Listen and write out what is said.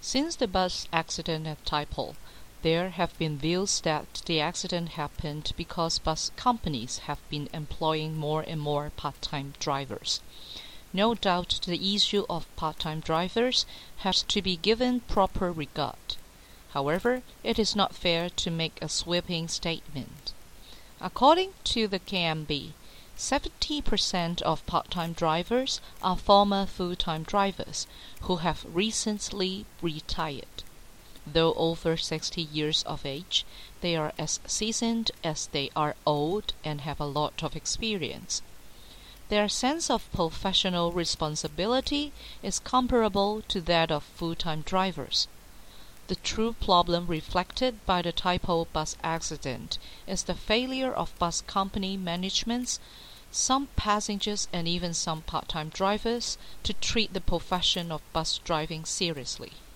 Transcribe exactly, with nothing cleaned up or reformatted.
Since the bus accident at Tai Po, there have been views that the accident happened because bus companies have been employing more and more part-time drivers. No doubt the issue of part-time drivers has to be given proper regard. However, it is not fair to make a sweeping statement. According to the K M B, seventy percent of part-time drivers are former full-time drivers who have recently retired. Though over sixty years of age, they are as seasoned as they are old and have a lot of experience. Their sense of professional responsibility is comparable to that of full-time drivers. The true problem reflected by the Tai Po bus accident is the failure of bus company managements, some passengers and even some part-time drivers, to treat the profession of bus driving seriously.